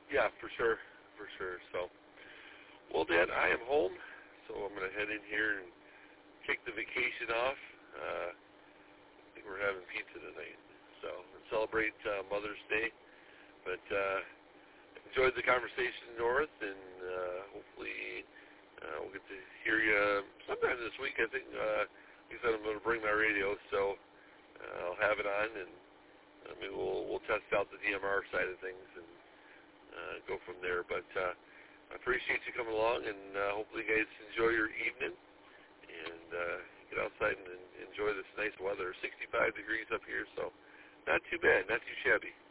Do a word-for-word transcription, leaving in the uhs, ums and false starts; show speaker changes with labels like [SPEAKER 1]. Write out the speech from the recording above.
[SPEAKER 1] Yeah, for sure, for sure. So, well, Dad, I am home, so I'm going to head in here and kick the vacation off. Uh, I think we're having pizza tonight, so and celebrate uh, Mother's Day. But uh, enjoyed the conversation, North, and uh, hopefully uh, we'll get to hear you sometime this week. I think, uh, like I said, I'm going to bring my radio, so uh, I'll have it on, and I mean we'll we'll test out the D M R side of things and uh, go from there. But uh, I appreciate you coming along, and uh, hopefully you guys enjoy your evening and uh, get outside and enjoy this nice weather. sixty-five degrees up here, so not too bad, not too shabby.